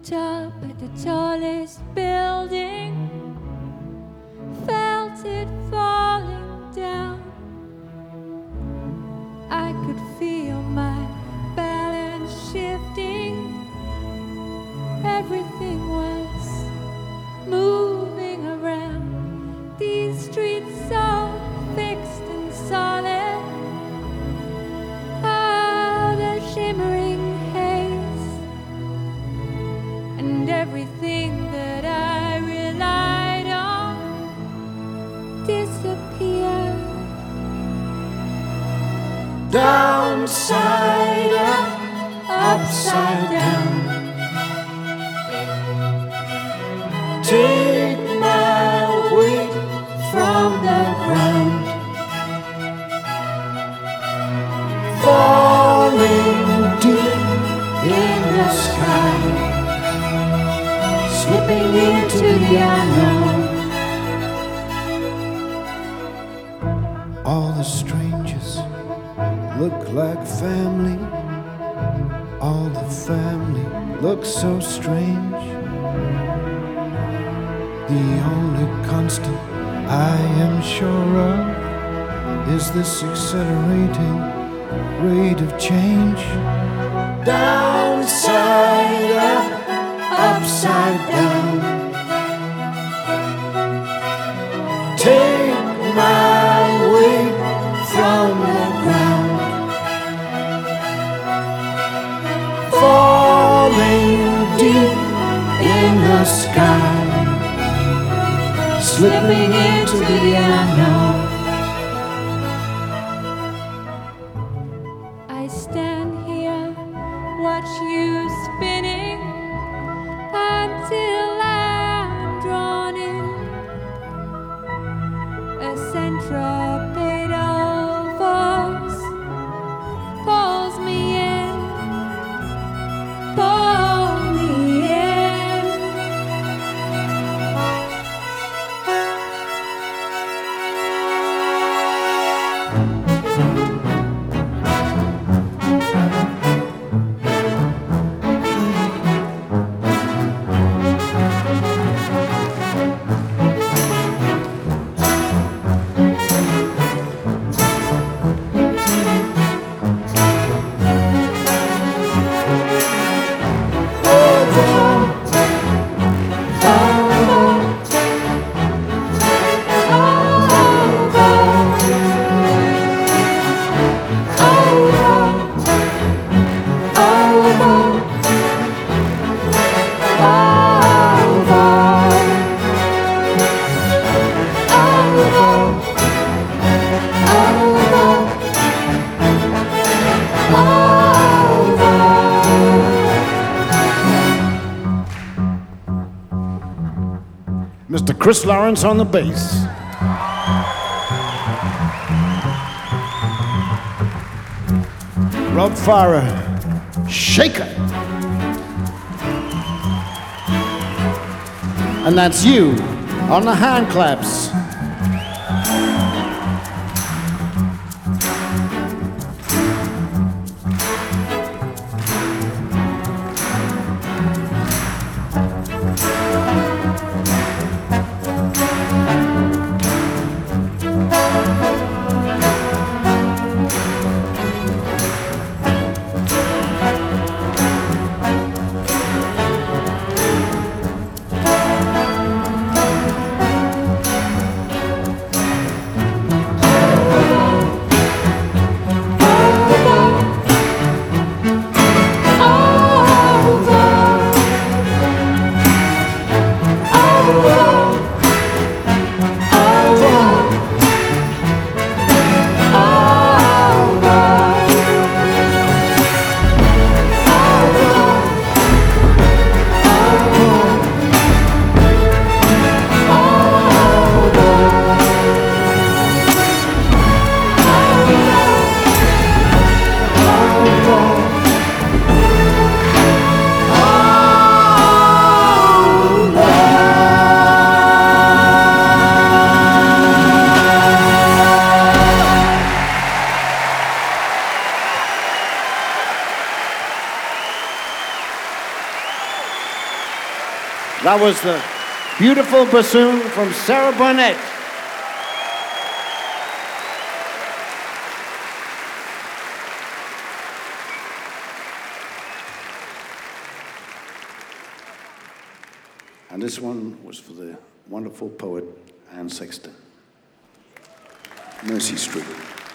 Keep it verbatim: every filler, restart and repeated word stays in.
Looked up at the tallest building, felt it falling down. I could feel my balance shifting. Everything was moving around. These streets so fixed and solid. Ah, the shimmering haze. And everything that I relied on disappeared. Downside up, upside down. Take my weight from the ground. Falling deep in the sky, slipping into the unknown. All the strangers look like family. All the family looks so strange. The only constant I am sure of is this accelerating rate of change. Downside up, upside down. Take my weight from the ground. Falling deep in the sky, slipping into the unknown. I stand here, watch you spinning until I'm drawn in. A centripetal force pulls me in, pull me in. Mister Chris Lawrence on the bass. Rob Farah, Shaker. And that's you on the hand claps. That was the beautiful bassoon from Sarah Barnett. And this one was for the wonderful poet Anne Sexton. Mercy Street.